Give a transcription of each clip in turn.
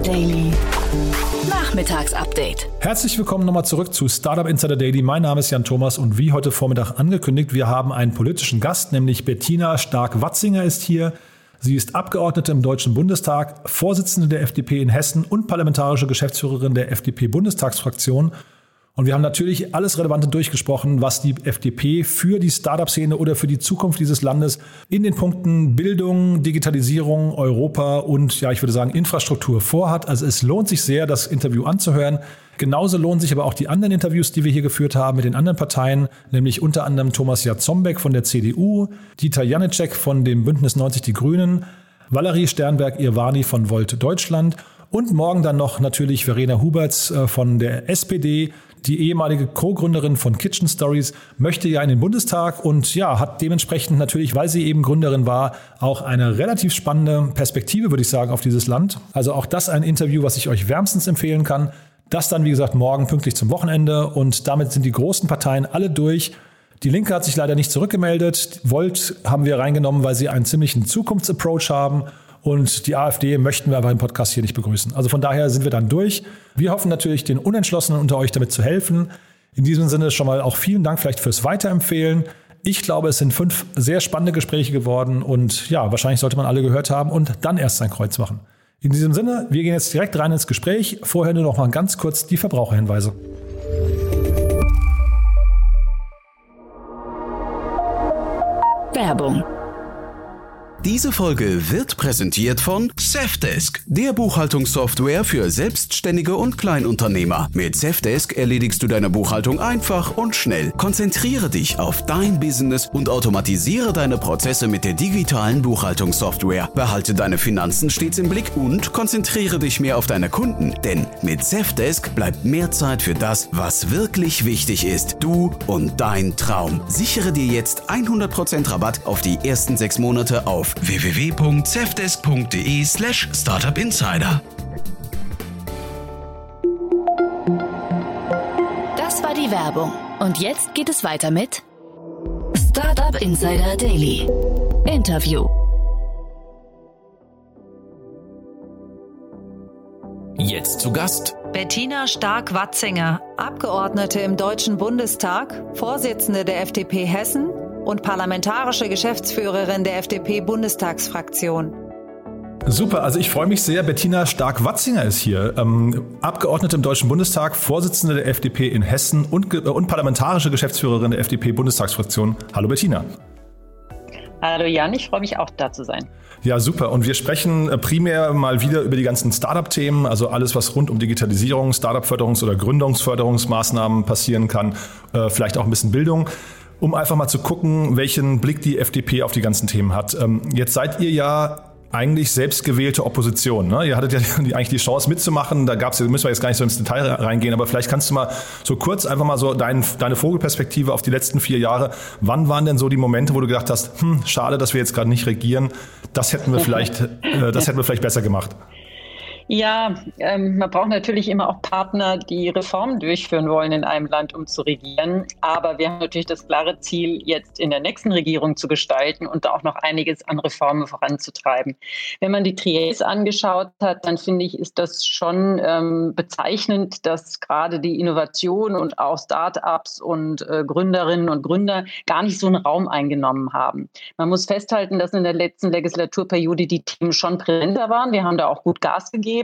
Daily. Nachmittagsupdate. Herzlich willkommen nochmal zurück zu Startup Insider Daily. Mein Name ist Jan Thomas und wie heute Vormittag angekündigt, wir haben einen politischen Gast, nämlich Bettina Stark-Watzinger ist hier. Sie ist Abgeordnete im Deutschen Bundestag, Vorsitzende der FDP in Hessen und parlamentarische Geschäftsführerin der FDP-Bundestagsfraktion. Und wir haben natürlich alles Relevante durchgesprochen, was die FDP für die Startup-Szene oder für die Zukunft dieses Landes in den Punkten Bildung, Digitalisierung, Europa und ich würde sagen Infrastruktur vorhat. Also es lohnt sich sehr, das Interview anzuhören. Genauso lohnen sich aber auch die anderen Interviews, die wir hier geführt haben mit den anderen Parteien, nämlich unter anderem Thomas Jarzombeck von der CDU, Dieter Janicek von dem Bündnis 90 Die Grünen, Valerie Sternberg-Irvani von Volt Deutschland und morgen dann noch natürlich Verena Huberts von der SPD. Die ehemalige Co-Gründerin von Kitchen Stories möchte ja in den Bundestag und hat dementsprechend natürlich, weil sie eben Gründerin war, auch eine relativ spannende Perspektive, würde ich sagen, auf dieses Land. Also auch das ein Interview, was ich euch wärmstens empfehlen kann. Das dann, wie gesagt, morgen pünktlich zum Wochenende und damit sind die großen Parteien alle durch. Die Linke hat sich leider nicht zurückgemeldet. Volt haben wir reingenommen, weil sie einen ziemlichen Zukunftsapproach haben. Und die AfD möchten wir aber im Podcast hier nicht begrüßen. Also von daher sind wir dann durch. Wir hoffen natürlich, den Unentschlossenen unter euch damit zu helfen. In diesem Sinne schon mal auch vielen Dank vielleicht fürs Weiterempfehlen. Ich glaube, es sind 5 sehr spannende Gespräche geworden und wahrscheinlich sollte man alle gehört haben und dann erst sein Kreuz machen. In diesem Sinne, wir gehen jetzt direkt rein ins Gespräch. Vorher nur noch mal ganz kurz die Verbraucherhinweise. Werbung. Diese Folge wird präsentiert von Safdesk, der Buchhaltungssoftware für Selbstständige und Kleinunternehmer. Mit Safdesk erledigst du deine Buchhaltung einfach und schnell. Konzentriere dich auf dein Business und automatisiere deine Prozesse mit der digitalen Buchhaltungssoftware. Behalte deine Finanzen stets im Blick und konzentriere dich mehr auf deine Kunden. Denn mit Safdesk bleibt mehr Zeit für das, was wirklich wichtig ist. Du und dein Traum. Sichere dir jetzt 100% Rabatt auf die ersten 6 Monate auf www.safdesk.de/startupinsider. Das war die Werbung. Und jetzt geht es weiter mit Startup Insider Daily. Interview. Jetzt zu Gast Bettina Stark-Watzinger, Abgeordnete im Deutschen Bundestag, Vorsitzende der FDP Hessen und parlamentarische Geschäftsführerin der FDP-Bundestagsfraktion. Super, also ich freue mich sehr. Bettina Stark-Watzinger ist hier, Abgeordnete im Deutschen Bundestag, Vorsitzende der FDP in Hessen und parlamentarische Geschäftsführerin der FDP-Bundestagsfraktion. Hallo Bettina. Hallo Jan, ich freue mich auch da zu sein. Ja, super. Und wir sprechen primär mal wieder über die ganzen Startup-Themen, also alles, was rund um Digitalisierung, Startup-Förderungs- oder Gründungsförderungsmaßnahmen passieren kann, vielleicht auch ein bisschen Bildung. Um einfach mal zu gucken, welchen Blick die FDP auf die ganzen Themen hat. Jetzt seid ihr ja eigentlich selbstgewählte Opposition. Ne? Ihr hattet ja eigentlich die Chance mitzumachen. Da müssen wir jetzt gar nicht so ins Detail reingehen, aber vielleicht kannst du mal so kurz einfach mal so deine Vogelperspektive auf die letzten 4 Jahre. Wann waren denn so die Momente, wo du gedacht hast, schade, dass wir jetzt gerade nicht regieren. Das hätten wir vielleicht besser gemacht. Ja, man braucht natürlich immer auch Partner, die Reformen durchführen wollen in einem Land, um zu regieren. Aber wir haben natürlich das klare Ziel, jetzt in der nächsten Regierung zu gestalten und da auch noch einiges an Reformen voranzutreiben. Wenn man die Trias angeschaut hat, dann finde ich, ist das schon bezeichnend, dass gerade die Innovation und auch Start-ups und Gründerinnen und Gründer gar nicht so einen Raum eingenommen haben. Man muss festhalten, dass in der letzten Legislaturperiode die Themen schon präsenter waren. Wir haben da auch gut Gas gegeben.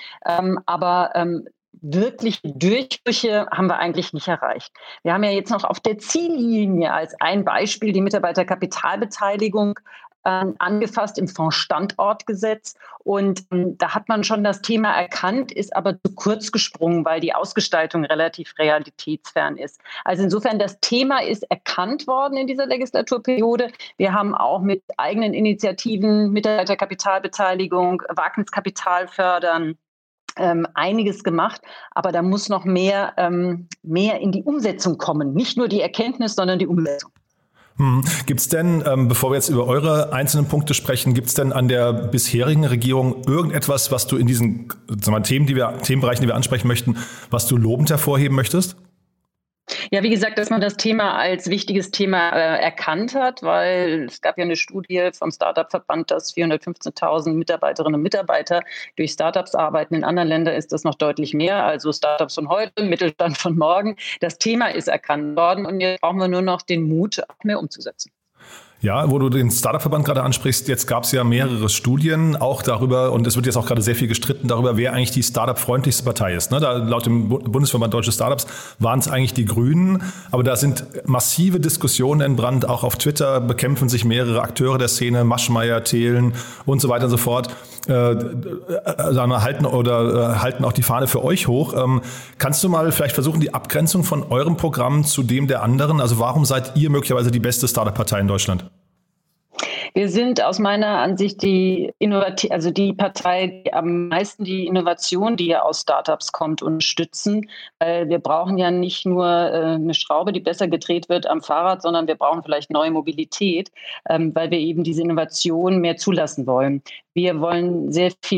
Aber wirkliche Durchbrüche haben wir eigentlich nicht erreicht. Wir haben ja jetzt noch auf der Ziellinie als ein Beispiel die Mitarbeiterkapitalbeteiligung angefasst im Fonds-Standortgesetz. Und da hat man schon das Thema erkannt, ist aber zu kurz gesprungen, weil die Ausgestaltung relativ realitätsfern ist. Also insofern, das Thema ist erkannt worden in dieser Legislaturperiode. Wir haben auch mit eigenen Initiativen, Mitarbeiterkapitalbeteiligung, Wagniskapital fördern, einiges gemacht, aber da muss noch mehr in die Umsetzung kommen. Nicht nur die Erkenntnis, sondern die Umsetzung. Gibt es denn, bevor wir jetzt über eure einzelnen Punkte sprechen, gibt es denn an der bisherigen Regierung irgendetwas, was du in diesen Themenbereichen, die wir ansprechen möchten, was du lobend hervorheben möchtest? Ja, wie gesagt, dass man das Thema als wichtiges Thema erkannt hat, weil es gab ja eine Studie vom Startup-Verband, dass 415.000 Mitarbeiterinnen und Mitarbeiter durch Startups arbeiten. In anderen Ländern ist das noch deutlich mehr, also Startups von heute, Mittelstand von morgen. Das Thema ist erkannt worden und jetzt brauchen wir nur noch den Mut, mehr umzusetzen. Ja, wo du den Startup-Verband gerade ansprichst, jetzt gab es ja mehrere Studien auch darüber und es wird jetzt auch gerade sehr viel gestritten darüber, wer eigentlich die Startup-freundlichste Partei ist. Ne? Da, laut dem Bundesverband Deutsche Startups waren es eigentlich die Grünen, aber da sind massive Diskussionen entbrannt. Auch auf Twitter bekämpfen sich mehrere Akteure der Szene, Maschmeyer, Thelen und so weiter und so fort. Halten auch die Fahne für euch hoch. Kannst du mal vielleicht versuchen, die Abgrenzung von eurem Programm zu dem der anderen? Also warum seid ihr möglicherweise die beste Startup-Partei in Deutschland? Wir sind aus meiner Ansicht die Partei, die am meisten die Innovation, die ja aus Startups kommt, unterstützen. Weil wir brauchen ja nicht nur eine Schraube, die besser gedreht wird am Fahrrad, sondern wir brauchen vielleicht neue Mobilität, weil wir eben diese Innovation mehr zulassen wollen. Wir wollen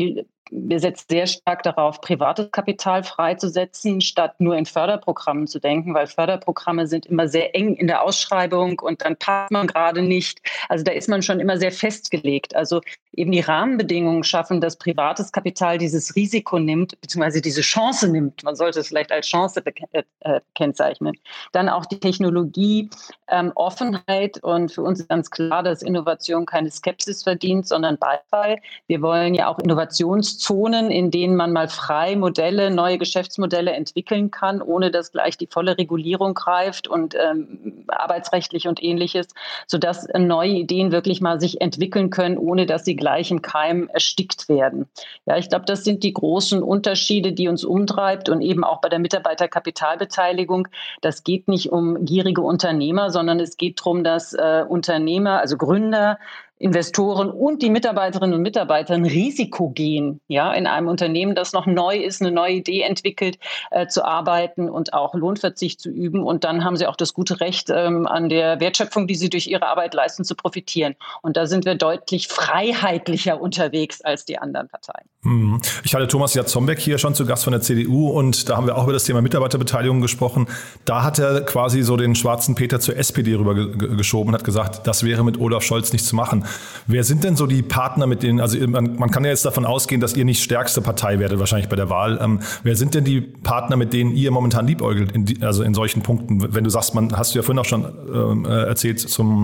wir setzen sehr stark darauf, privates Kapital freizusetzen, statt nur in Förderprogrammen zu denken, weil Förderprogramme sind immer sehr eng in der Ausschreibung und dann passt man gerade nicht. Also da ist man schon immer sehr festgelegt. Also eben die Rahmenbedingungen schaffen, dass privates Kapital dieses Risiko nimmt, beziehungsweise diese Chance nimmt. Man sollte es vielleicht als Chance kennzeichnen. Dann auch die Technologie, Offenheit und für uns ist ganz klar, dass Innovation keine Skepsis verdient, sondern Beifall. Wir wollen ja auch Innovationszonen, in denen man mal frei neue Geschäftsmodelle entwickeln kann, ohne dass gleich die volle Regulierung greift und arbeitsrechtlich und Ähnliches, sodass neue Ideen wirklich mal sich entwickeln können, ohne dass sie gleich im Keim erstickt werden. Ja, ich glaube, das sind die großen Unterschiede, die uns umtreibt und eben auch bei der Mitarbeiterkapitalbeteiligung. Das geht nicht um gierige Unternehmer, sondern es geht darum, dass Unternehmer, also Gründer, Investoren und die Mitarbeiterinnen und Mitarbeiter ein Risiko gehen, ja, in einem Unternehmen, das noch neu ist, eine neue Idee entwickelt, zu arbeiten und auch Lohnverzicht zu üben. Und dann haben sie auch das gute Recht, an der Wertschöpfung, die sie durch ihre Arbeit leisten, zu profitieren. Und da sind wir deutlich freiheitlicher unterwegs als die anderen Parteien. Ich hatte Thomas Jatzombeck hier schon zu Gast von der CDU und da haben wir auch über das Thema Mitarbeiterbeteiligung gesprochen. Da hat er quasi so den schwarzen Peter zur SPD rüber geschoben und hat gesagt, das wäre mit Olaf Scholz nicht zu machen. Wer sind denn so die Partner, mit denen, also man kann ja jetzt davon ausgehen, dass ihr nicht stärkste Partei werdet wahrscheinlich bei der Wahl. Wer sind denn die Partner, mit denen ihr momentan liebäugelt, in solchen Punkten? Wenn du sagst, hast du ja vorhin auch schon erzählt,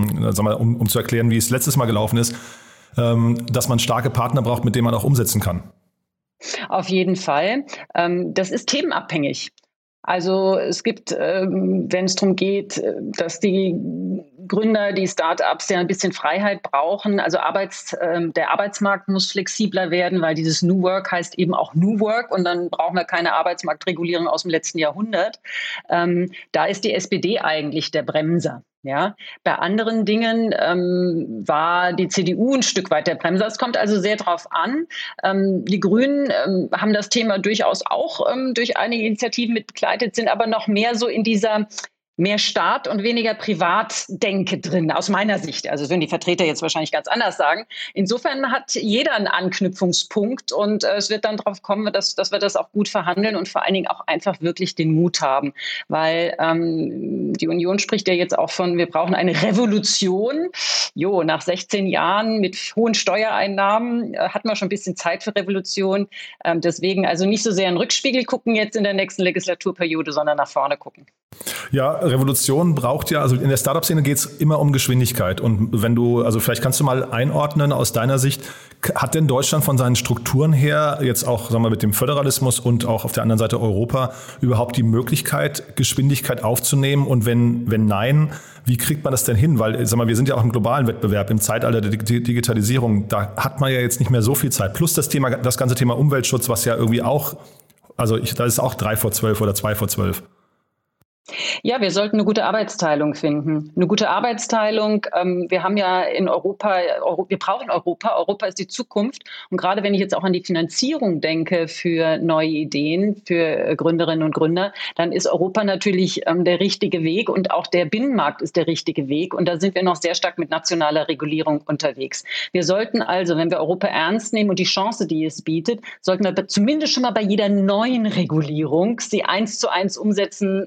um zu erklären, wie es letztes Mal gelaufen ist, dass man starke Partner braucht, mit denen man auch umsetzen kann. Auf jeden Fall. Das ist themenabhängig. Also es gibt, wenn es darum geht, dass die Gründer, die Start-ups ja ein bisschen Freiheit brauchen. Also der Arbeitsmarkt muss flexibler werden, weil dieses New Work heißt eben auch New Work und dann brauchen wir keine Arbeitsmarktregulierung aus dem letzten Jahrhundert. Da ist die SPD eigentlich der Bremser. Ja, bei anderen Dingen war die CDU ein Stück weit der Bremser. Es kommt also sehr drauf an. Die Grünen haben das Thema durchaus auch durch einige Initiativen mit begleitet, sind aber noch mehr so in dieser mehr Staat und weniger Privatdenke drin, aus meiner Sicht. Also würden die Vertreter jetzt wahrscheinlich ganz anders sagen. Insofern hat jeder einen Anknüpfungspunkt und es wird dann darauf kommen, dass wir das auch gut verhandeln und vor allen Dingen auch einfach wirklich den Mut haben. Weil die Union spricht ja jetzt auch von, wir brauchen eine Revolution. Nach 16 Jahren mit hohen Steuereinnahmen hat man schon ein bisschen Zeit für Revolution. Deswegen also nicht so sehr in den Rückspiegel gucken jetzt in der nächsten Legislaturperiode, sondern nach vorne gucken. Ja, Revolution braucht ja, also in der Startup-Szene geht es immer um Geschwindigkeit. Und also vielleicht kannst du mal einordnen aus deiner Sicht, hat denn Deutschland von seinen Strukturen her, jetzt auch, sagen wir, mit dem Föderalismus und auch auf der anderen Seite Europa, überhaupt die Möglichkeit, Geschwindigkeit aufzunehmen? Und wenn nein, wie kriegt man das denn hin? Weil, wir sind ja auch im globalen Wettbewerb, im Zeitalter der Digitalisierung, da hat man ja jetzt nicht mehr so viel Zeit. Plus das ganze Thema Umweltschutz, was ja irgendwie auch, da ist auch 3 vor 12 oder 2 vor 12. Ja, wir sollten eine gute Arbeitsteilung finden. Eine gute Arbeitsteilung. Wir haben ja in Europa, wir brauchen Europa. Europa ist die Zukunft. Und gerade wenn ich jetzt auch an die Finanzierung denke für neue Ideen, für Gründerinnen und Gründer, dann ist Europa natürlich der richtige Weg und auch der Binnenmarkt ist der richtige Weg. Und da sind wir noch sehr stark mit nationaler Regulierung unterwegs. Wir sollten also, wenn wir Europa ernst nehmen und die Chance, die es bietet, sollten wir zumindest schon mal bei jeder neuen Regulierung sie 1:1 umsetzen,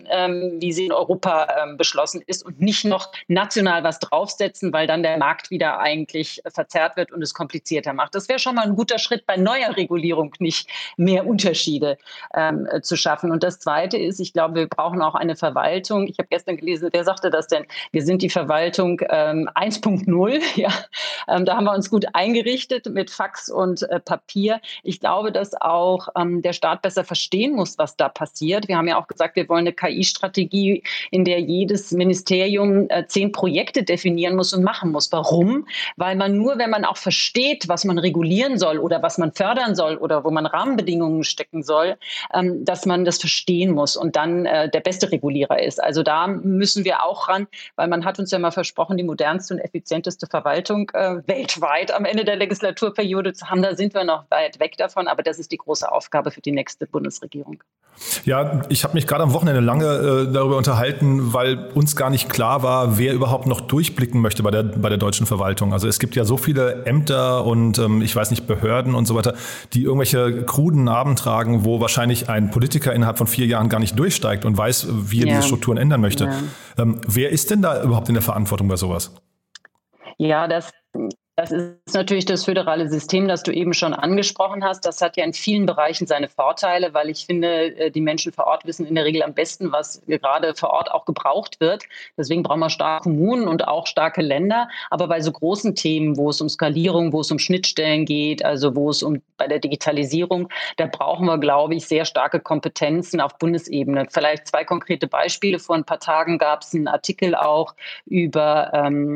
wie sie in Europa beschlossen ist und nicht noch national was draufsetzen, weil dann der Markt wieder eigentlich verzerrt wird und es komplizierter macht. Das wäre schon mal ein guter Schritt, bei neuer Regulierung nicht mehr Unterschiede zu schaffen. Und das Zweite ist, ich glaube, wir brauchen auch eine Verwaltung. Ich habe gestern gelesen, wer sagte das denn? Wir sind die Verwaltung 1.0. Ja. Da haben wir uns gut eingerichtet mit Fax und Papier. Ich glaube, dass auch der Staat besser verstehen muss, was da passiert. Wir haben ja auch gesagt, wir wollen eine KI-Strategie, in der jedes Ministerium 10 Projekte definieren muss und machen muss. Warum? Weil man nur, wenn man auch versteht, was man regulieren soll oder was man fördern soll oder wo man Rahmenbedingungen stecken soll, dass man das verstehen muss und dann der beste Regulierer ist. Also da müssen wir auch ran, weil man hat uns ja mal versprochen, die modernste und effizienteste Verwaltung weltweit am Ende der Legislaturperiode zu haben. Da sind wir noch weit weg davon, aber das ist die große Aufgabe für die nächste Bundesregierung. Ja, ich habe mich gerade am Wochenende lange darüber unterhalten, weil uns gar nicht klar war, wer überhaupt noch durchblicken möchte bei der deutschen Verwaltung. Also es gibt ja so viele Ämter und ich weiß nicht, Behörden und so weiter, die irgendwelche kruden Namen tragen, wo wahrscheinlich ein Politiker innerhalb von 4 Jahren gar nicht durchsteigt und weiß, wie er diese Strukturen ändern möchte. Ja. Wer ist denn da überhaupt in der Verantwortung bei sowas? Ja, das ist natürlich das föderale System, das du eben schon angesprochen hast. Das hat ja in vielen Bereichen seine Vorteile, weil ich finde, die Menschen vor Ort wissen in der Regel am besten, was gerade vor Ort auch gebraucht wird. Deswegen brauchen wir starke Kommunen und auch starke Länder. Aber bei so großen Themen, wo es um Skalierung, wo es um Schnittstellen geht, also wo es bei der Digitalisierung, da brauchen wir, glaube ich, sehr starke Kompetenzen auf Bundesebene. Vielleicht 2 konkrete Beispiele. Vor ein paar Tagen gab es einen Artikel auch über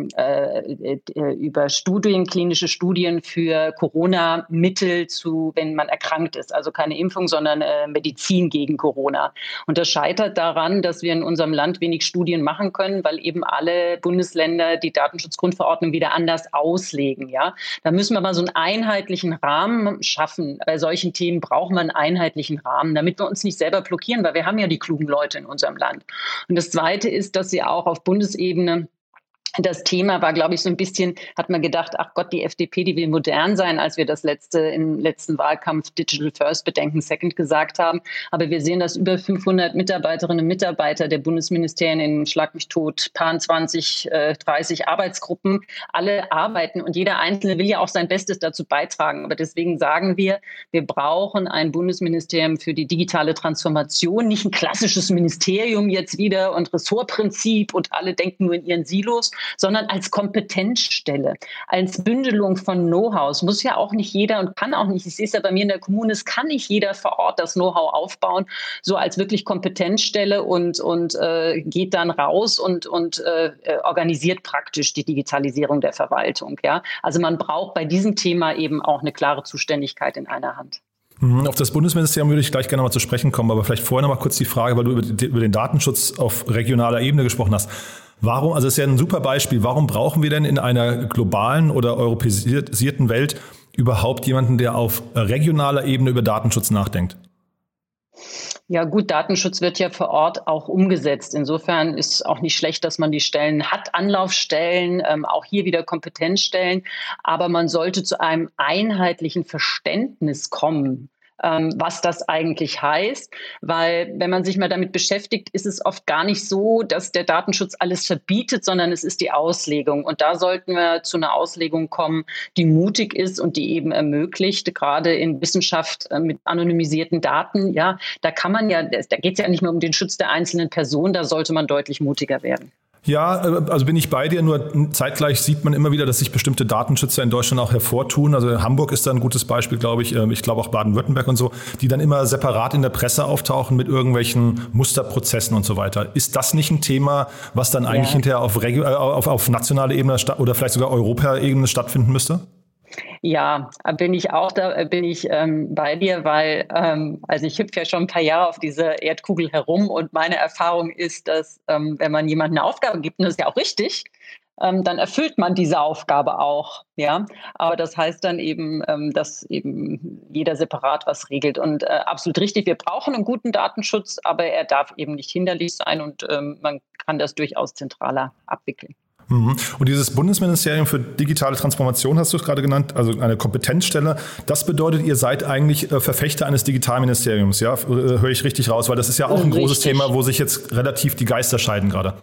Studien, klinische Studien für Corona-Mittel wenn man erkrankt ist. Also keine Impfung, sondern Medizin gegen Corona. Und das scheitert daran, dass wir in unserem Land wenig Studien machen können, weil eben alle Bundesländer die Datenschutzgrundverordnung wieder anders auslegen. Ja? Da müssen wir mal so einen einheitlichen Rahmen schaffen. Bei solchen Themen brauchen wir einen einheitlichen Rahmen, damit wir uns nicht selber blockieren, weil wir haben ja die klugen Leute in unserem Land. Und das Zweite ist, dass sie auch auf Bundesebene das Thema war, glaube ich, so ein bisschen, hat man gedacht, ach Gott, die FDP, die will modern sein, als wir das im letzten Wahlkampf Digital First, Bedenken Second gesagt haben. Aber wir sehen, dass über 500 Mitarbeiterinnen und Mitarbeiter der Bundesministerien in Schlag mich tot, 20, 30 Arbeitsgruppen alle arbeiten und jeder Einzelne will ja auch sein Bestes dazu beitragen. Aber deswegen sagen wir brauchen ein Bundesministerium für die digitale Transformation, nicht ein klassisches Ministerium jetzt wieder und Ressortprinzip und alle denken nur in ihren Silos, sondern als Kompetenzstelle, als Bündelung von Know-how. Muss ja auch nicht jeder und kann auch nicht, ich sehe es ja bei mir in der Kommune, es kann nicht jeder vor Ort das Know-how aufbauen, so als wirklich Kompetenzstelle und geht dann raus und organisiert praktisch die Digitalisierung der Verwaltung. Ja? Also man braucht bei diesem Thema eben auch eine klare Zuständigkeit in einer Hand. Auf das Bundesministerium würde ich gleich gerne mal zu sprechen kommen, aber vielleicht vorher noch mal kurz die Frage, weil du über den Datenschutz auf regionaler Ebene gesprochen hast. Warum, also das ist ja ein super Beispiel, warum brauchen wir denn in einer globalen oder europäisierten Welt überhaupt jemanden, der auf regionaler Ebene über Datenschutz nachdenkt? Ja gut, Datenschutz wird ja vor Ort auch umgesetzt. Insofern ist es auch nicht schlecht, dass man die Stellen hat, Anlaufstellen, auch hier wieder Kompetenzstellen. Aber man sollte zu einem einheitlichen Verständnis kommen, was das eigentlich heißt, weil wenn man sich mal damit beschäftigt, ist es oft gar nicht so, dass der Datenschutz alles verbietet, sondern es ist die Auslegung. Und da sollten wir zu einer Auslegung kommen, die mutig ist und die eben ermöglicht, gerade in Wissenschaft mit anonymisierten Daten, ja, da geht es ja nicht mehr um den Schutz der einzelnen Person, da sollte man deutlich mutiger werden. Ja, also bin ich bei dir, nur zeitgleich sieht man immer wieder, dass sich bestimmte Datenschützer in Deutschland auch hervortun. Also Hamburg ist da ein gutes Beispiel, glaube ich. Ich glaube auch Baden-Württemberg und so, die dann immer separat in der Presse auftauchen mit irgendwelchen Musterprozessen und so weiter. Ist das nicht ein Thema, was dann eigentlich hinterher auf nationaler Ebene oder vielleicht sogar Europaebene stattfinden müsste? Ja, bin ich bei dir, weil also ich hüpfe ja schon ein paar Jahre auf dieser Erdkugel herum und meine Erfahrung ist, dass wenn man jemandem eine Aufgabe gibt, und das ist ja auch richtig, dann erfüllt man diese Aufgabe auch. Ja, aber das heißt dann eben, dass eben jeder separat was regelt. Und absolut richtig, wir brauchen einen guten Datenschutz, aber er darf eben nicht hinderlich sein und man kann das durchaus zentraler abwickeln. Und dieses Bundesministerium für digitale Transformation hast du es gerade genannt, also eine Kompetenzstelle. Das bedeutet, ihr seid eigentlich Verfechter eines Digitalministeriums, ja? Höre ich richtig raus? Weil das ist ja auch ein großes Thema, wo sich jetzt relativ die Geister scheiden gerade.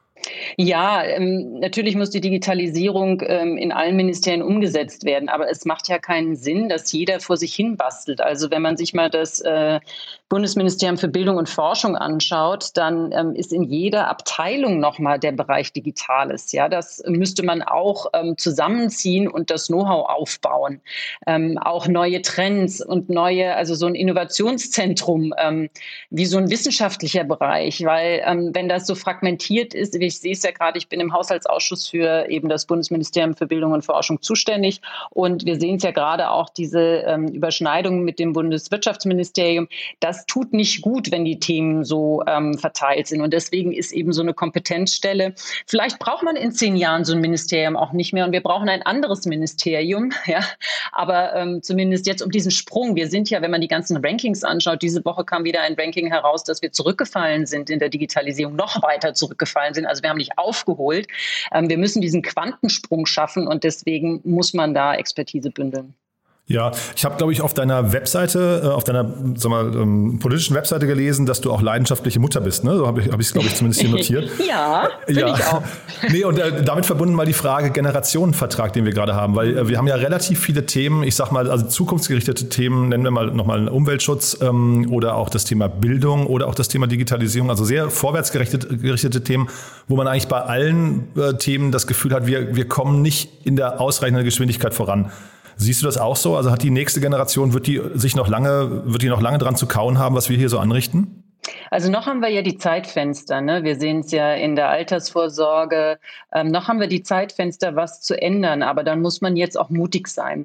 Ja, natürlich muss die Digitalisierung in allen Ministerien umgesetzt werden, aber es macht ja keinen Sinn, dass jeder vor sich hin bastelt. Also wenn man sich mal das Bundesministerium für Bildung und Forschung anschaut, dann ist in jeder Abteilung nochmal der Bereich Digitales. Ja, das müsste man auch zusammenziehen und das Know-how aufbauen. Auch neue Trends und also so ein Innovationszentrum, wie so ein wissenschaftlicher Bereich, weil wenn das so fragmentiert ist, ich sehe es ja gerade, ich bin im Haushaltsausschuss für eben das Bundesministerium für Bildung und Forschung zuständig und wir sehen es ja gerade auch diese Überschneidungen mit dem Bundeswirtschaftsministerium. Das tut nicht gut, wenn die Themen so verteilt sind und deswegen ist eben so eine Kompetenzstelle. Vielleicht braucht man in 10 Jahren so ein Ministerium auch nicht mehr und wir brauchen ein anderes Ministerium, ja, aber zumindest jetzt um diesen Sprung. Wir sind ja, wenn man die ganzen Rankings anschaut, diese Woche kam wieder ein Ranking heraus, dass wir zurückgefallen sind in der Digitalisierung, noch weiter zurückgefallen sind. Also wir haben nicht aufgeholt. Wir müssen diesen Quantensprung schaffen und deswegen muss man da Expertise bündeln. Ja, ich habe, glaube ich, auf deiner Webseite, auf deiner politischen Webseite gelesen, dass du auch leidenschaftliche Mutter bist. Ne? So habe ich es, glaube ich, zumindest hier notiert. Ja, bin ich auch. Nee, und damit verbunden mal die Frage Generationenvertrag, den wir gerade haben. Weil wir haben ja relativ viele Themen, ich sag mal, also zukunftsgerichtete Themen, nennen wir mal nochmal Umweltschutz oder auch das Thema Bildung oder auch das Thema Digitalisierung. Also sehr vorwärtsgerichtete Themen, wo man eigentlich bei allen Themen das Gefühl hat, wir kommen nicht in der ausreichenden Geschwindigkeit voran. Siehst du das auch so? Also hat die nächste Generation, wird die noch lange dran zu kauen haben, was wir hier so anrichten? Also noch haben wir ja die Zeitfenster, ne? Wir sehen es ja in der Altersvorsorge. Noch haben wir die Zeitfenster, was zu ändern. Aber dann muss man jetzt auch mutig sein.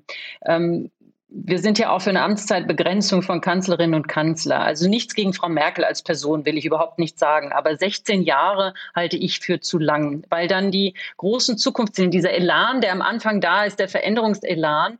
Wir sind ja auch für eine Amtszeitbegrenzung von Kanzlerinnen und Kanzler. Also nichts gegen Frau Merkel als Person, will ich überhaupt nicht sagen. Aber 16 Jahre halte ich für zu lang, weil dann die großen Zukunftsziele, dieser Elan, der am Anfang da ist, der Veränderungselan,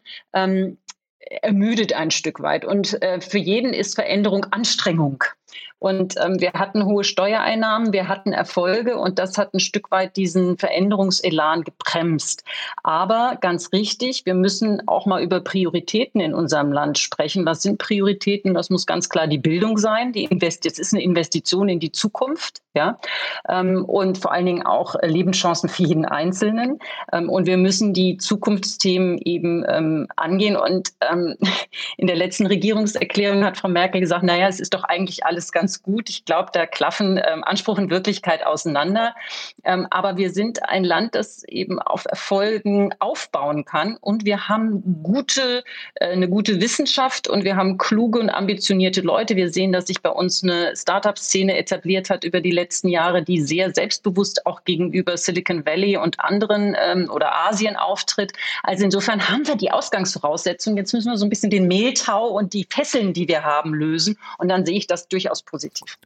ermüdet ein Stück weit. Und für jeden ist Veränderung Anstrengung. Und wir hatten hohe Steuereinnahmen, wir hatten Erfolge und das hat ein Stück weit diesen Veränderungselan gebremst. Aber ganz richtig, wir müssen auch mal über Prioritäten in unserem Land sprechen. Was sind Prioritäten? Das muss ganz klar die Bildung sein. Es ist eine Investition in die Zukunft, ja, und vor allen Dingen auch Lebenschancen für jeden Einzelnen. Und wir müssen die Zukunftsthemen eben angehen. Und in der letzten Regierungserklärung hat Frau Merkel gesagt, naja, es ist doch eigentlich alles ganz gut. Ich glaube, da klaffen Anspruch und Wirklichkeit auseinander. Aber wir sind ein Land, das eben auf Erfolgen aufbauen kann. Und wir haben eine gute Wissenschaft und wir haben kluge und ambitionierte Leute. Wir sehen, dass sich bei uns eine Start-up-Szene etabliert hat über die letzten Jahre, die sehr selbstbewusst auch gegenüber Silicon Valley und anderen oder Asien auftritt. Also insofern haben wir die Ausgangsvoraussetzungen. Jetzt müssen wir so ein bisschen den Mehltau und die Fesseln, die wir haben, lösen. Und dann sehe ich das durchaus positiv.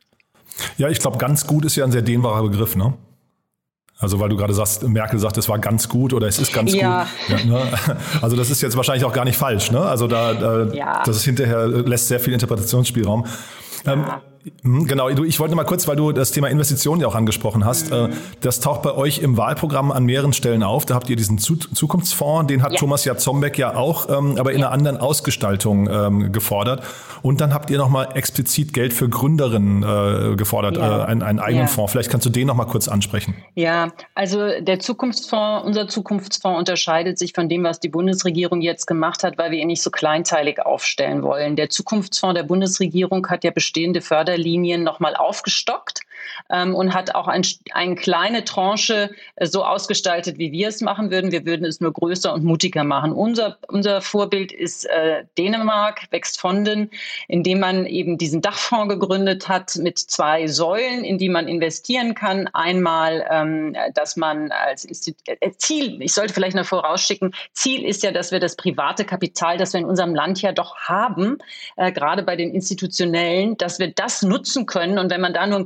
Ja, ich glaube, ganz gut ist ja ein sehr dehnbarer Begriff, ne? Also weil du gerade sagst, Merkel sagt, es war ganz gut oder es ist ganz gut. Ja, ne? Also das ist jetzt wahrscheinlich auch gar nicht falsch, ne? Also das ist hinterher, lässt sehr viel Interpretationsspielraum. Ja. Genau, ich wollte mal kurz, weil du das Thema Investitionen ja auch angesprochen hast, das taucht bei euch im Wahlprogramm an mehreren Stellen auf. Da habt ihr diesen Zukunftsfonds, den hat Thomas Jarzombeck ja auch, aber in einer anderen Ausgestaltung gefordert. Und dann habt ihr nochmal explizit Geld für Gründerinnen gefordert, einen eigenen Fonds. Vielleicht kannst du den nochmal kurz ansprechen. Ja, also unser Zukunftsfonds unterscheidet sich von dem, was die Bundesregierung jetzt gemacht hat, weil wir ihn nicht so kleinteilig aufstellen wollen. Der Zukunftsfonds der Bundesregierung hat ja bestehende Förderlinien nochmal aufgestockt und hat auch eine kleine Tranche so ausgestaltet, wie wir es machen würden. Wir würden es nur größer und mutiger machen. Unser Vorbild ist Dänemark, Wächstfonden, in dem man eben diesen Dachfonds gegründet hat mit 2 Säulen, in die man investieren kann. Einmal, dass man als Ziel, ich sollte vielleicht noch vorausschicken, Ziel ist ja, dass wir das private Kapital, das wir in unserem Land ja doch haben, gerade bei den Institutionellen, dass wir das nutzen können. Und wenn man da nur einen kleinen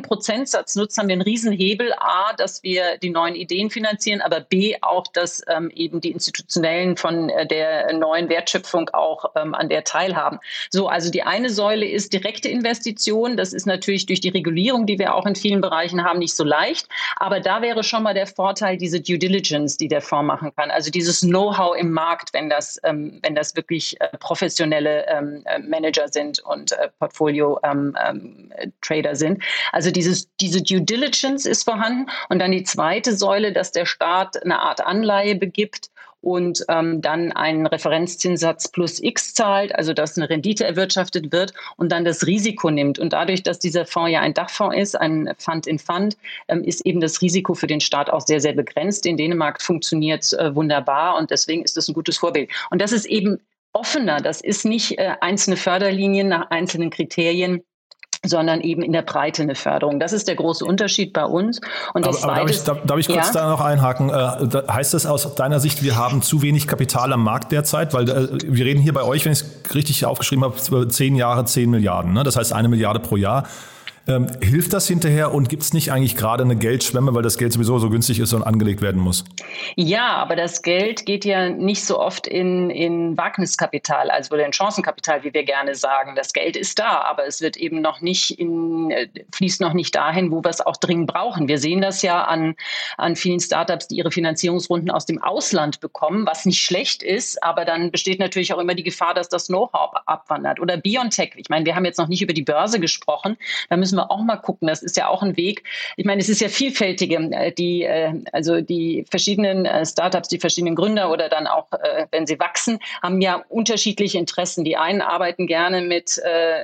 Prozentsatz nutzt, haben wir einen Riesenhebel. A, dass wir die neuen Ideen finanzieren, aber B, auch, dass eben die Institutionellen von der neuen Wertschöpfung auch an der teilhaben. So, also die eine Säule ist direkte Investition. Das ist natürlich durch die Regulierung, die wir auch in vielen Bereichen haben, nicht so leicht. Aber da wäre schon mal der Vorteil, diese Due Diligence, die der Fonds machen kann. Also dieses Know-how im Markt, wenn das wirklich professionelle Manager sind und Portfolio-Trader sind. Also diese Due Diligence ist vorhanden. Und dann die zweite Säule, dass der Staat eine Art Anleihe begibt und dann einen Referenzzinssatz plus X zahlt, also dass eine Rendite erwirtschaftet wird und dann das Risiko nimmt. Und dadurch, dass dieser Fonds ja ein Dachfonds ist, ein Fund-in-Fund, ist eben das Risiko für den Staat auch sehr, sehr begrenzt. In Dänemark funktioniert es wunderbar und deswegen ist das ein gutes Vorbild. Und das ist eben offener. Das ist nicht einzelne Förderlinien nach einzelnen Kriterien, sondern eben in der Breite eine Förderung. Das ist der große Unterschied bei uns. Und das darf ich kurz da noch einhaken? Heißt das aus deiner Sicht, wir haben zu wenig Kapital am Markt derzeit? Weil wir reden hier bei euch, wenn ich es richtig aufgeschrieben habe, 10 Jahre 10 Milliarden. Ne? Das heißt 1 Milliarde pro Jahr. Hilft das hinterher und gibt es nicht eigentlich gerade eine Geldschwemme, weil das Geld sowieso so günstig ist und angelegt werden muss? Ja, aber das Geld geht ja nicht so oft in Wagniskapital, also in Chancenkapital, wie wir gerne sagen. Das Geld ist da, aber es wird eben noch nicht fließt noch nicht dahin, wo wir es auch dringend brauchen. Wir sehen das ja an vielen Startups, die ihre Finanzierungsrunden aus dem Ausland bekommen, was nicht schlecht ist, aber dann besteht natürlich auch immer die Gefahr, dass das Know-how abwandert. Oder BioNTech. Ich meine, wir haben jetzt noch nicht über die Börse gesprochen. Da müssen wir auch mal gucken. Das ist ja auch ein Weg. Ich meine, es ist ja vielfältige, die verschiedenen Startups, die verschiedenen Gründer oder dann auch, wenn sie wachsen, haben ja unterschiedliche Interessen. Die einen arbeiten gerne mit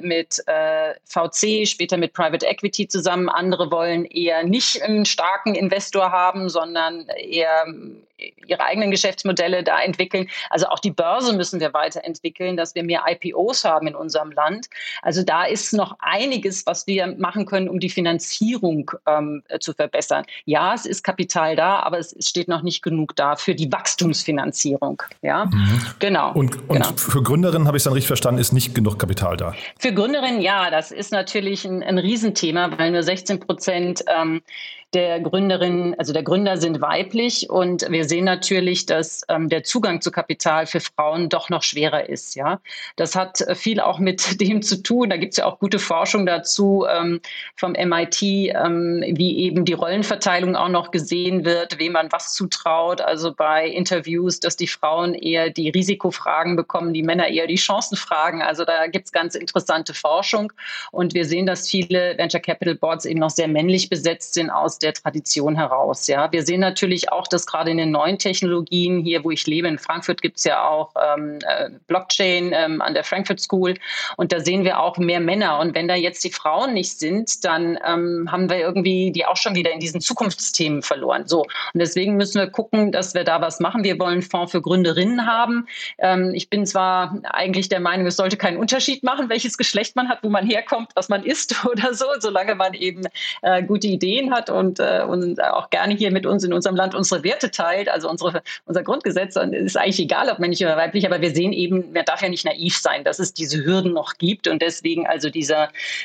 VC, später mit Private Equity zusammen. Andere wollen eher nicht einen starken Investor haben, sondern eher ihre eigenen Geschäftsmodelle da entwickeln. Also auch die Börse müssen wir weiterentwickeln, dass wir mehr IPOs haben in unserem Land. Also da ist noch einiges, was wir machen können, um die Finanzierung zu verbessern. Ja, es ist Kapital da, aber es steht noch nicht genug da für die Wachstumsfinanzierung. Ja, genau. Und für Gründerinnen, habe ich es dann richtig verstanden, ist nicht genug Kapital da? Für Gründerinnen, ja, das ist natürlich ein Riesenthema, weil nur 16% der Gründerinnen, also der Gründer sind weiblich und wir sehen natürlich, dass der Zugang zu Kapital für Frauen doch noch schwerer ist. Ja, das hat viel auch mit dem zu tun. Da gibt es ja auch gute Forschung dazu vom MIT, wie eben die Rollenverteilung auch noch gesehen wird, wem man was zutraut. Also bei Interviews, dass die Frauen eher die Risikofragen bekommen, die Männer eher die Chancenfragen. Also da gibt es ganz interessante Forschung und wir sehen, dass viele Venture Capital Boards eben noch sehr männlich besetzt sind aus der Tradition heraus. Ja, wir sehen natürlich auch, dass gerade in den neuen Technologien hier, wo ich lebe, in Frankfurt gibt es ja auch Blockchain an der Frankfurt School und da sehen wir auch mehr Männer. Und wenn da jetzt die Frauen nicht sind, dann haben wir irgendwie die auch schon wieder in diesen Zukunftsthemen verloren. So, und deswegen müssen wir gucken, dass wir da was machen. Wir wollen einen Fonds für Gründerinnen haben. Ich bin zwar eigentlich der Meinung, es sollte keinen Unterschied machen, welches Geschlecht man hat, wo man herkommt, was man ist oder so, solange man eben gute Ideen hat und auch gerne hier mit uns in unserem Land unsere Werte teilt, also unser Grundgesetz, dann ist eigentlich egal, ob männlich oder weiblich, aber wir sehen eben, man darf ja nicht naiv sein, dass es diese Hürden noch gibt und deswegen also dieser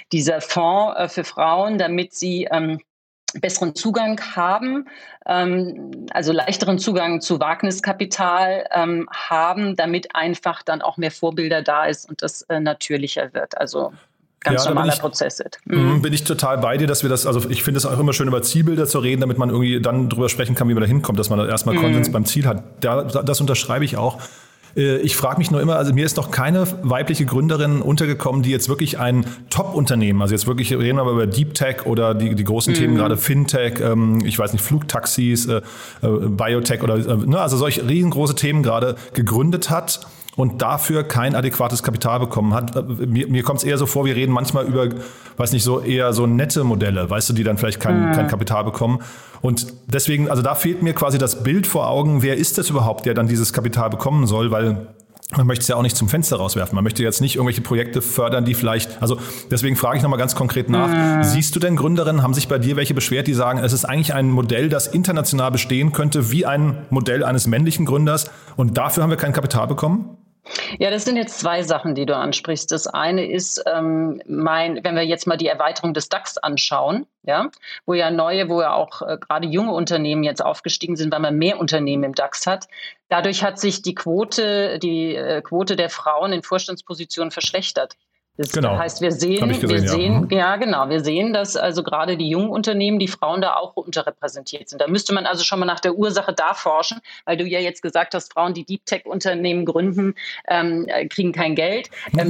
Fonds für Frauen, damit sie besseren Zugang haben, also leichteren Zugang zu Wagniskapital haben, damit einfach dann auch mehr Vorbilder da ist und das natürlicher wird, also ganz normaler Prozess ist. Bin ich total bei dir, dass wir das, also ich finde es auch immer schön, über Zielbilder zu reden, damit man irgendwie dann drüber sprechen kann, wie man da hinkommt, dass man da erstmal Konsens beim Ziel hat. Das unterschreibe ich auch. Ich frage mich nur immer, also mir ist noch keine weibliche Gründerin untergekommen, die jetzt wirklich ein Top-Unternehmen, also jetzt wirklich reden wir aber über Deep Tech oder die großen Themen, gerade Fintech, ich weiß nicht, Flugtaxis, Biotech oder also solche riesengroße Themen gerade gegründet hat und dafür kein adäquates Kapital bekommen hat. Mir kommt es eher so vor, wir reden manchmal über, weiß nicht, so eher so nette Modelle, weißt du, die dann vielleicht kein Kapital bekommen. Und deswegen, also da fehlt mir quasi das Bild vor Augen, wer ist das überhaupt, der dann dieses Kapital bekommen soll, weil man möchte es ja auch nicht zum Fenster rauswerfen. Man möchte jetzt nicht irgendwelche Projekte fördern, die vielleicht, also deswegen frage ich nochmal ganz konkret nach. Siehst du denn Gründerinnen, haben sich bei dir welche beschwert, die sagen, es ist eigentlich ein Modell, das international bestehen könnte, wie ein Modell eines männlichen Gründers und dafür haben wir kein Kapital bekommen? Ja, das sind jetzt zwei Sachen, die du ansprichst. Das eine ist, wenn wir jetzt mal die Erweiterung des DAX anschauen, ja, wo ja auch gerade junge Unternehmen jetzt aufgestiegen sind, weil man mehr Unternehmen im DAX hat. Dadurch hat sich die Quote der Frauen in Vorstandspositionen verschlechtert. Das heißt, wir sehen, dass also gerade die jungen Unternehmen, die Frauen da auch unterrepräsentiert sind. Da müsste man also schon mal nach der Ursache da forschen, weil du ja jetzt gesagt hast, Frauen, die Deep Tech Unternehmen gründen, kriegen kein Geld.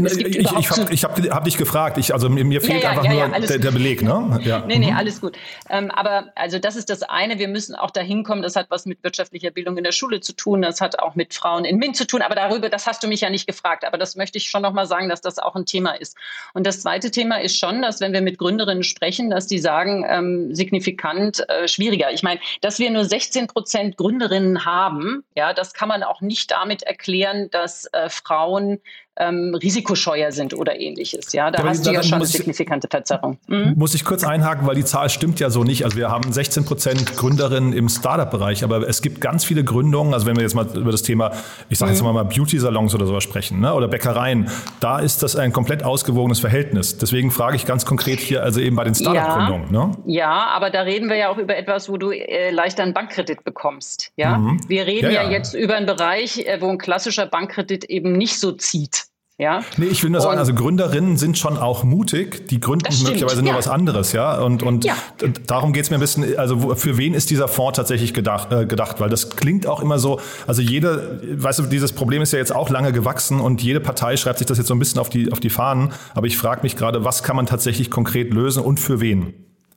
Ich hab dich gefragt. Mir fehlt der Beleg, ne? Ja. Nee, alles gut. Aber also das ist das eine. Wir müssen auch dahin kommen. Das hat was mit wirtschaftlicher Bildung in der Schule zu tun. Das hat auch mit Frauen in MINT zu tun. Aber das hast du mich ja nicht gefragt. Aber das möchte ich schon noch mal sagen, dass das auch ein Thema ist. Und das zweite Thema ist schon, dass wenn wir mit Gründerinnen sprechen, dass die sagen, signifikant schwieriger. Ich meine, dass wir nur 16% Gründerinnen haben, ja, das kann man auch nicht damit erklären, dass Frauen risikoscheuer sind oder Ähnliches. Ja, da hast du ja schon eine signifikante Verzerrung. Muss ich kurz einhaken, weil die Zahl stimmt ja so nicht. Also wir haben 16% Gründerinnen im Startup-Bereich, aber es gibt ganz viele Gründungen. Also wenn wir jetzt mal über das Thema, ich sage jetzt mal Beauty-Salons oder sowas sprechen, ne, oder Bäckereien, da ist das ein komplett ausgewogenes Verhältnis. Deswegen frage ich ganz konkret hier, also eben bei den Startup-Gründungen. Ne? Ja, aber da reden wir ja auch über etwas, wo du leichter einen Bankkredit bekommst. Ja, wir reden ja jetzt über einen Bereich, wo ein klassischer Bankkredit eben nicht so zieht. Ja. Nee, ich will nur sagen, also Gründerinnen sind schon auch mutig, die gründen möglicherweise nur was anderes, ja. Und darum geht's mir ein bisschen, also für wen ist dieser Fonds tatsächlich gedacht? Weil das klingt auch immer so, also dieses Problem ist ja jetzt auch lange gewachsen und jede Partei schreibt sich das jetzt so ein bisschen auf die Fahnen. Aber ich frage mich gerade, was kann man tatsächlich konkret lösen und für wen?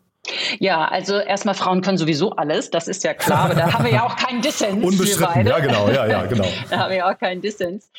Ja, also erstmal, Frauen können sowieso alles, das ist ja klar, aber da haben wir ja auch keinen Dissens. Unbestritten, ja genau. Da haben wir ja auch keinen Dissens.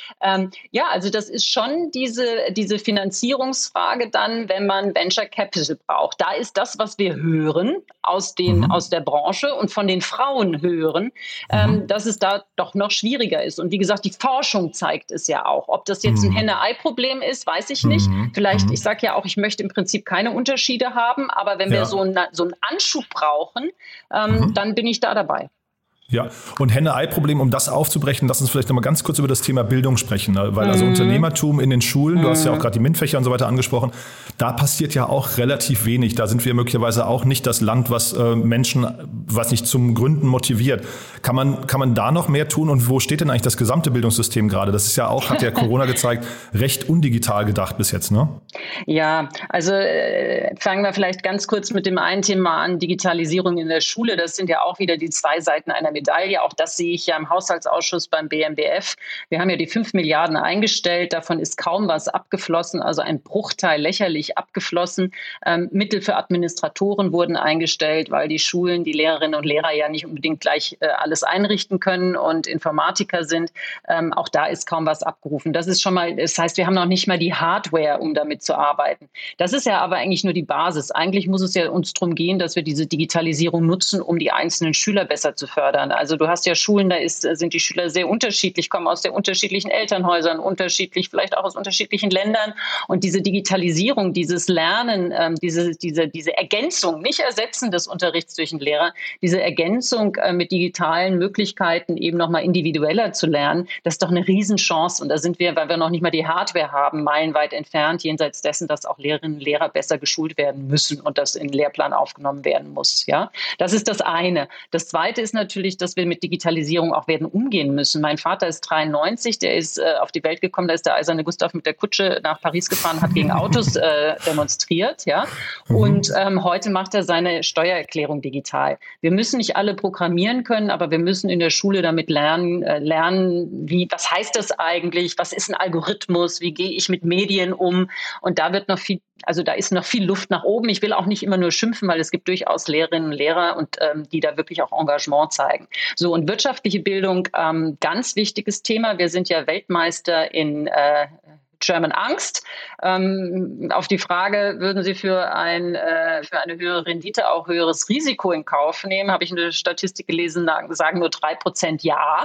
Also das ist schon diese Finanzierungsfrage dann, wenn man Venture Capital braucht. Da ist das, was wir hören aus der Branche und von den Frauen hören, dass es da doch noch schwieriger ist. Und wie gesagt, die Forschung zeigt es ja auch. Ob das jetzt ein Henne-Ei-Problem ist, weiß ich nicht. Vielleicht, ich sage ja auch, ich möchte im Prinzip keine Unterschiede haben, aber wenn wir so einen Anschub brauchen, dann bin ich da dabei. Ja, und Henne-Ei-Problem, um das aufzubrechen, lass uns vielleicht nochmal ganz kurz über das Thema Bildung sprechen, ne? Weil also Unternehmertum in den Schulen, du hast ja auch gerade die MINT-Fächer und so weiter angesprochen, da passiert ja auch relativ wenig. Da sind wir möglicherweise auch nicht das Land, was Menschen, was nicht zum Gründen motiviert. Kann man da noch mehr tun und wo steht denn eigentlich das gesamte Bildungssystem gerade? Das ist ja auch, hat ja Corona gezeigt, recht undigital gedacht bis jetzt, ne? Ja, also fangen wir vielleicht ganz kurz mit dem einen Thema an, Digitalisierung in der Schule. Das sind ja auch wieder die zwei Seiten einer Medaille. Auch das sehe ich ja im Haushaltsausschuss beim BMBF. Wir haben ja die 5 Milliarden eingestellt. Davon ist kaum was abgeflossen, also ein Bruchteil lächerlich abgeflossen. Mittel für Administratoren wurden eingestellt, weil die Schulen, die Lehrerinnen und Lehrer ja nicht unbedingt gleich alles einrichten können und Informatiker sind. Auch da ist kaum was abgerufen. Das ist schon mal, das heißt, wir haben noch nicht mal die Hardware, um damit zu arbeiten. Das ist ja aber eigentlich nur die Basis. Eigentlich muss es ja uns darum gehen, dass wir diese Digitalisierung nutzen, um die einzelnen Schüler besser zu fördern. Also du hast ja Schulen, sind die Schüler sehr unterschiedlich, kommen aus sehr unterschiedlichen Elternhäusern, unterschiedlich, vielleicht auch aus unterschiedlichen Ländern. Und diese Digitalisierung, dieses Lernen, diese Ergänzung, nicht Ersetzen des Unterrichts durch einen Lehrer, diese Ergänzung mit digitalen Möglichkeiten eben nochmal individueller zu lernen, das ist doch eine Riesenchance. Und da sind wir, weil wir noch nicht mal die Hardware haben, meilenweit entfernt, jenseits dessen, dass auch Lehrerinnen und Lehrer besser geschult werden müssen und das in den Lehrplan aufgenommen werden muss. Ja, das ist das eine. Das zweite ist natürlich, dass wir mit Digitalisierung auch werden umgehen müssen. Mein Vater ist 93, der ist auf die Welt gekommen, da ist der eiserne Gustav mit der Kutsche nach Paris gefahren, hat gegen Autos demonstriert. Ja? Und heute macht er seine Steuererklärung digital. Wir müssen nicht alle programmieren können, aber wir müssen in der Schule damit lernen, was heißt das eigentlich, was ist ein Algorithmus, wie gehe ich mit Medien um, und da wird noch viel, also da ist noch viel Luft nach oben. Ich will auch nicht immer nur schimpfen, weil es gibt durchaus Lehrerinnen und Lehrer, und die da wirklich auch Engagement zeigen. So, und wirtschaftliche Bildung, ganz wichtiges Thema. Wir sind ja Weltmeister in German Angst. Auf die Frage, würden Sie für eine höhere Rendite auch höheres Risiko in Kauf nehmen, habe ich eine Statistik gelesen, sagen nur 3% ja.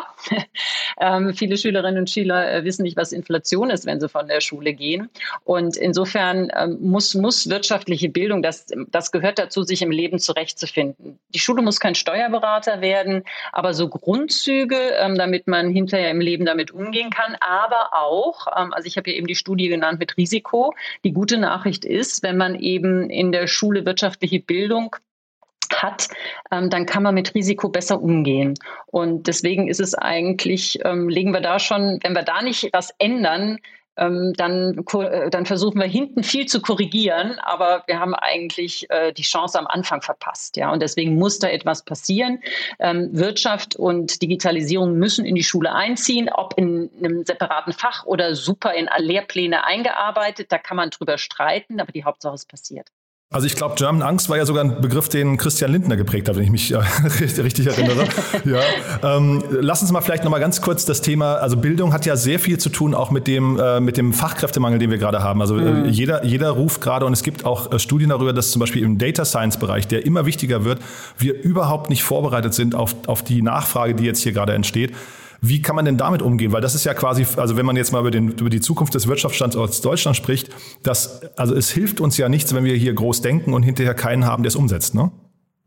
Viele Schülerinnen und Schüler wissen nicht, was Inflation ist, wenn sie von der Schule gehen. Und insofern muss wirtschaftliche Bildung, das gehört dazu, sich im Leben zurechtzufinden. Die Schule muss kein Steuerberater werden, aber so Grundzüge, damit man hinterher im Leben damit umgehen kann. Aber auch, also ich habe ja eben die Studie genannt mit Risiko. Die gute Nachricht ist, wenn man eben in der Schule wirtschaftliche Bildung hat, dann kann man mit Risiko besser umgehen. Und deswegen ist es eigentlich, legen wir da schon, wenn wir da nicht was ändern, dann versuchen wir hinten viel zu korrigieren, aber wir haben eigentlich die Chance am Anfang verpasst. Ja? Und deswegen muss da etwas passieren. Wirtschaft und Digitalisierung müssen in die Schule einziehen, ob in einem separaten Fach oder super in Lehrpläne eingearbeitet. Da kann man drüber streiten, aber die Hauptsache es passiert. Also ich glaube, German Angst war ja sogar ein Begriff, den Christian Lindner geprägt hat, wenn ich mich richtig erinnere. Ja. Lass uns mal vielleicht noch mal ganz kurz das Thema, also Bildung hat ja sehr viel zu tun auch mit dem Fachkräftemangel, den wir gerade haben. Also jeder ruft gerade, und es gibt auch Studien darüber, dass zum Beispiel im Data Science Bereich, der immer wichtiger wird, wir überhaupt nicht vorbereitet sind auf die Nachfrage, die jetzt hier gerade entsteht. Wie kann man denn damit umgehen? Weil das ist ja quasi, also wenn man jetzt mal über die Zukunft des Wirtschaftsstandorts Deutschland spricht, also es hilft uns ja nichts, wenn wir hier groß denken und hinterher keinen haben, der es umsetzt, ne?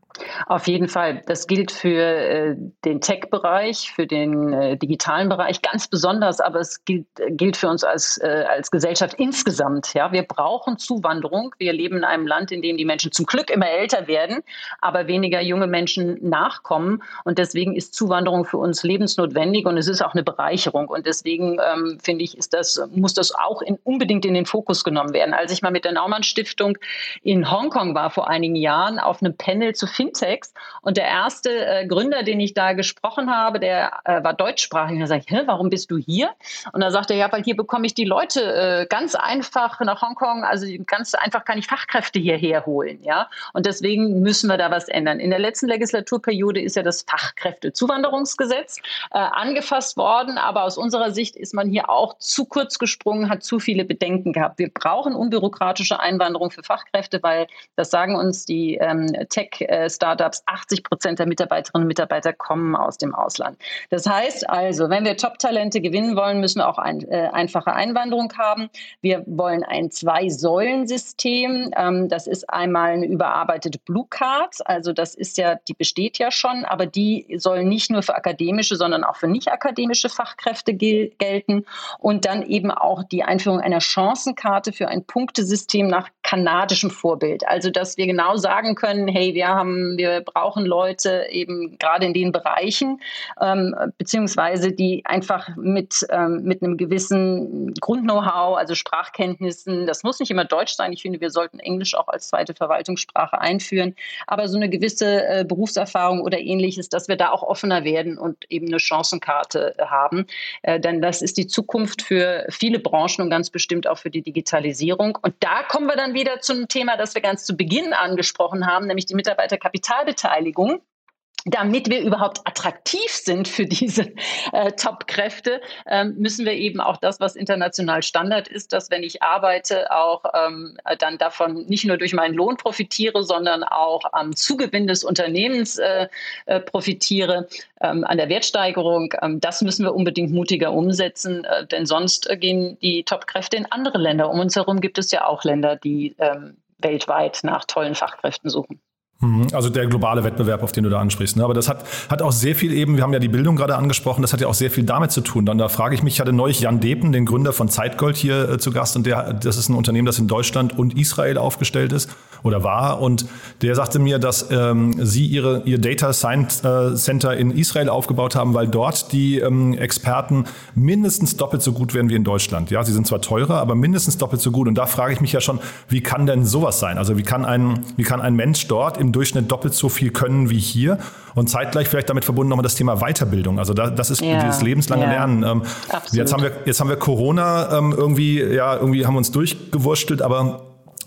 Auf jeden Fall. Das gilt für den Tech-Bereich, für den digitalen Bereich ganz besonders, aber es gilt für uns als Gesellschaft insgesamt. Ja, wir brauchen Zuwanderung. Wir leben in einem Land, in dem die Menschen zum Glück immer älter werden, aber weniger junge Menschen nachkommen. Und deswegen ist Zuwanderung für uns lebensnotwendig und es ist auch eine Bereicherung. Und deswegen finde ich, muss das auch unbedingt in den Fokus genommen werden. Als ich mal mit der Naumann Stiftung in Hongkong war vor einigen Jahren auf einem Panel zu Fintechs, und der erste Gründer, den ich da gesprochen habe, der war deutschsprachig. Und da sage ich, warum bist du hier? Und da sagte er, ja, weil hier bekomme ich die Leute ganz einfach nach Hongkong, also ganz einfach kann ich Fachkräfte hierher holen. Ja? Und deswegen müssen wir da was ändern. In der letzten Legislaturperiode ist ja das Fachkräftezuwanderungsgesetz angefasst worden, aber aus unserer Sicht ist man hier auch zu kurz gesprungen, hat zu viele Bedenken gehabt. Wir brauchen unbürokratische Einwanderung für Fachkräfte, weil das sagen uns die Tech-Startups, 80% der Mitarbeiterinnen und Mitarbeiter kommen aus dem Ausland. Das heißt also, wenn wir Top-Talente gewinnen wollen, müssen wir auch einfache Einwanderung haben. Wir wollen ein 2-Säulen-System. Das ist einmal eine überarbeitete Blue Card. Also die besteht ja schon, aber die soll nicht nur für akademische, sondern auch für nicht-akademische Fachkräfte gelten. Und dann eben auch die Einführung einer Chancenkarte für ein Punktesystem nach kanadischem Vorbild. Also, dass wir genau sagen können, hey, wir brauchen Leute eben gerade in den Bereichen, beziehungsweise die einfach mit einem gewissen Grund-Know-how, also Sprachkenntnissen, das muss nicht immer Deutsch sein. Ich finde, wir sollten Englisch auch als zweite Verwaltungssprache einführen, aber so eine gewisse Berufserfahrung oder Ähnliches, dass wir da auch offener werden und eben eine Chancenkarte haben. Denn das ist die Zukunft für viele Branchen und ganz bestimmt auch für die Digitalisierung. Und da kommen wir dann wieder zum Thema, das wir ganz zu Beginn angesprochen haben, nämlich die Mitarbeiterkapitalbeteiligung. Damit wir überhaupt attraktiv sind für diese Top-Kräfte, müssen wir eben auch das, was international Standard ist, dass wenn ich arbeite, auch dann davon nicht nur durch meinen Lohn profitiere, sondern auch am Zugewinn des Unternehmens profitiere, an der Wertsteigerung. Das müssen wir unbedingt mutiger umsetzen, denn sonst gehen die Top-Kräfte in andere Länder. Um uns herum gibt es ja auch Länder, die weltweit nach tollen Fachkräften suchen. Also der globale Wettbewerb, auf den du da ansprichst. Ne? Aber das hat auch sehr viel eben, wir haben ja die Bildung gerade angesprochen, das hat ja auch sehr viel damit zu tun. Dann da frage ich mich, ich hatte neulich Jan Depen, den Gründer von Zeitgold, hier zu Gast. Und das ist ein Unternehmen, das in Deutschland und Israel aufgestellt ist oder war. Und der sagte mir, dass sie ihr Data Science Center in Israel aufgebaut haben, weil dort die Experten mindestens doppelt so gut werden wie in Deutschland. Ja, sie sind zwar teurer, aber mindestens doppelt so gut. Und da frage ich mich ja schon, wie kann denn sowas sein? Also wie kann ein Mensch dort im Durchschnitt doppelt so viel können wie hier und zeitgleich vielleicht damit verbunden nochmal das Thema Weiterbildung. Also das ist dieses lebenslange Lernen. Jetzt haben wir Corona irgendwie haben wir uns durchgewurstelt, aber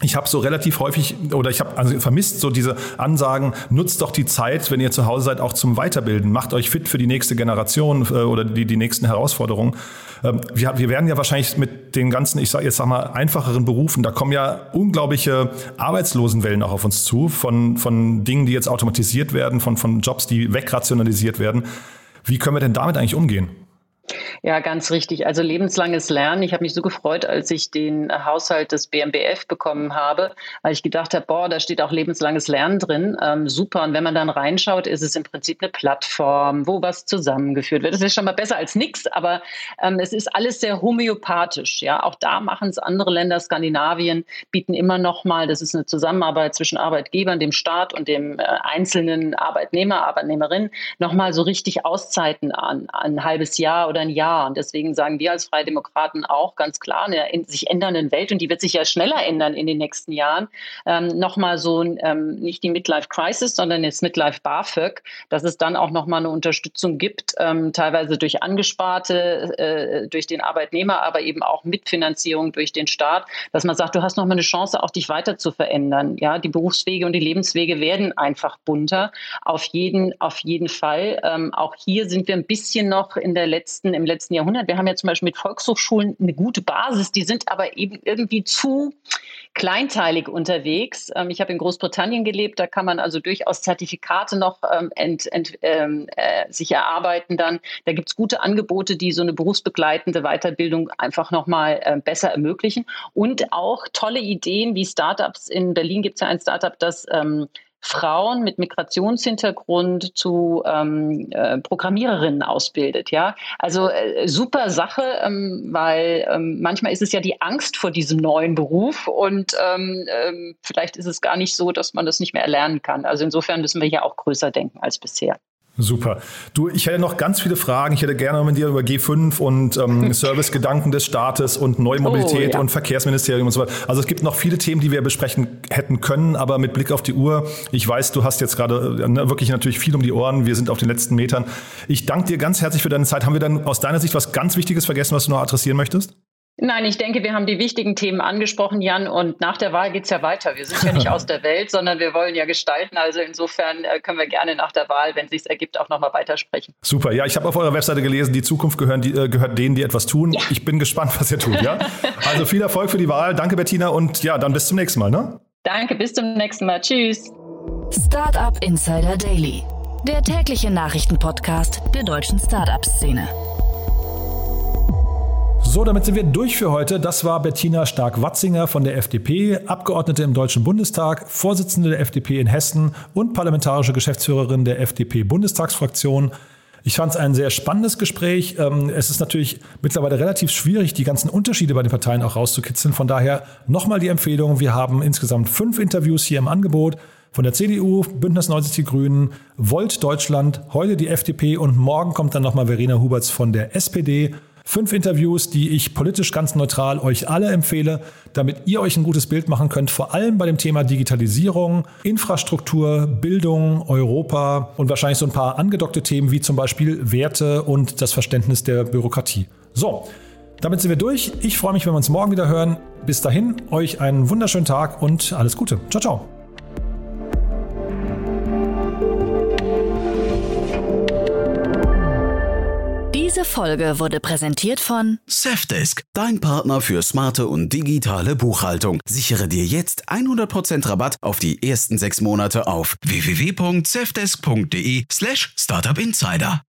Ich habe so relativ häufig ich habe also vermisst so diese Ansagen, nutzt doch die Zeit, wenn ihr zu Hause seid, auch zum Weiterbilden. Macht euch fit für die nächste Generation oder die nächsten Herausforderungen. Wir werden ja wahrscheinlich mit den ganzen, ich sag mal, einfacheren Berufen, da kommen ja unglaubliche Arbeitslosenwellen auch auf uns zu, von Dingen, die jetzt automatisiert werden, von Jobs, die wegrationalisiert werden. Wie können wir denn damit eigentlich umgehen? Ja, ganz richtig. Also lebenslanges Lernen. Ich habe mich so gefreut, als ich den Haushalt des BMBF bekommen habe, weil ich gedacht habe, da steht auch lebenslanges Lernen drin. Super. Und wenn man dann reinschaut, ist es im Prinzip eine Plattform, wo was zusammengeführt wird. Das ist schon mal besser als nichts, aber es ist alles sehr homöopathisch. Ja, auch da machen es andere Länder. Skandinavien bieten immer noch mal, das ist eine Zusammenarbeit zwischen Arbeitgebern, dem Staat und dem einzelnen Arbeitnehmer, Arbeitnehmerin, noch mal so richtig Auszeiten an, ein halbes Jahr oder ein Jahr. Und deswegen sagen wir als Freie Demokraten auch ganz klar, in der sich ändernden Welt, und die wird sich ja schneller ändern in den nächsten Jahren, nochmal so nicht die Midlife Crisis, sondern das Midlife BAföG, dass es dann auch nochmal eine Unterstützung gibt, teilweise durch Angesparte, durch den Arbeitnehmer, aber eben auch Mitfinanzierung durch den Staat, dass man sagt, du hast nochmal eine Chance, auch dich weiter zu verändern. Ja, die Berufswege und die Lebenswege werden einfach bunter. Auf jeden Fall. Auch hier sind wir ein bisschen noch im letzten Jahrhundert. Wir haben ja zum Beispiel mit Volkshochschulen eine gute Basis, die sind aber eben irgendwie zu kleinteilig unterwegs. Ich habe in Großbritannien gelebt, da kann man also durchaus Zertifikate noch sich erarbeiten dann. Da gibt es gute Angebote, die so eine berufsbegleitende Weiterbildung einfach nochmal besser ermöglichen. Und auch tolle Ideen wie Startups. In Berlin gibt es ja ein Startup, das Frauen mit Migrationshintergrund zu Programmiererinnen ausbildet. Ja, also super Sache, weil manchmal ist es ja die Angst vor diesem neuen Beruf und vielleicht ist es gar nicht so, dass man das nicht mehr erlernen kann. Also insofern müssen wir hier auch größer denken als bisher. Super. Du, ich hätte noch ganz viele Fragen. Ich hätte gerne mit dir über G5 und Servicegedanken des Staates und neue Mobilität und Verkehrsministerium und so weiter. Also es gibt noch viele Themen, die wir besprechen hätten können, aber mit Blick auf die Uhr, ich weiß, du hast jetzt gerade wirklich natürlich viel um die Ohren. Wir sind auf den letzten Metern. Ich danke dir ganz herzlich für deine Zeit. Haben wir dann aus deiner Sicht was ganz Wichtiges vergessen, was du noch adressieren möchtest? Nein, ich denke, wir haben die wichtigen Themen angesprochen, Jan, und nach der Wahl geht's ja weiter. Wir sind ja nicht aus der Welt, sondern wir wollen ja gestalten. Also insofern können wir gerne nach der Wahl, wenn es sich ergibt, auch nochmal weitersprechen. Super. Ja, ich habe auf eurer Webseite gelesen, die Zukunft gehört denen, die etwas tun. Ja. Ich bin gespannt, was ihr tut. Ja? Also viel Erfolg für die Wahl. Danke, Bettina. Und ja, dann bis zum nächsten Mal. Ne? Danke, bis zum nächsten Mal. Tschüss. Startup Insider Daily, der tägliche Nachrichtenpodcast der deutschen Startup-Szene. So, damit sind wir durch für heute. Das war Bettina Stark-Watzinger von der FDP, Abgeordnete im Deutschen Bundestag, Vorsitzende der FDP in Hessen und parlamentarische Geschäftsführerin der FDP-Bundestagsfraktion. Ich fand es ein sehr spannendes Gespräch. Es ist natürlich mittlerweile relativ schwierig, die ganzen Unterschiede bei den Parteien auch rauszukitzeln. Von daher nochmal die Empfehlung. Wir haben insgesamt 5 Interviews hier im Angebot. Von der CDU, Bündnis 90 Die Grünen, Volt Deutschland, heute die FDP und morgen kommt dann nochmal Verena Huberts von der SPD. 5 Interviews, die ich politisch ganz neutral euch alle empfehle, damit ihr euch ein gutes Bild machen könnt, vor allem bei dem Thema Digitalisierung, Infrastruktur, Bildung, Europa und wahrscheinlich so ein paar angedockte Themen wie zum Beispiel Werte und das Verständnis der Bürokratie. So, damit sind wir durch. Ich freue mich, wenn wir uns morgen wieder hören. Bis dahin, euch einen wunderschönen Tag und alles Gute. Ciao, ciao. Diese Folge wurde präsentiert von Safdesk, dein Partner für smarte und digitale Buchhaltung. Sichere dir jetzt 100% Rabatt auf die ersten 6 Monate auf www.safdesk.de/startupinsider.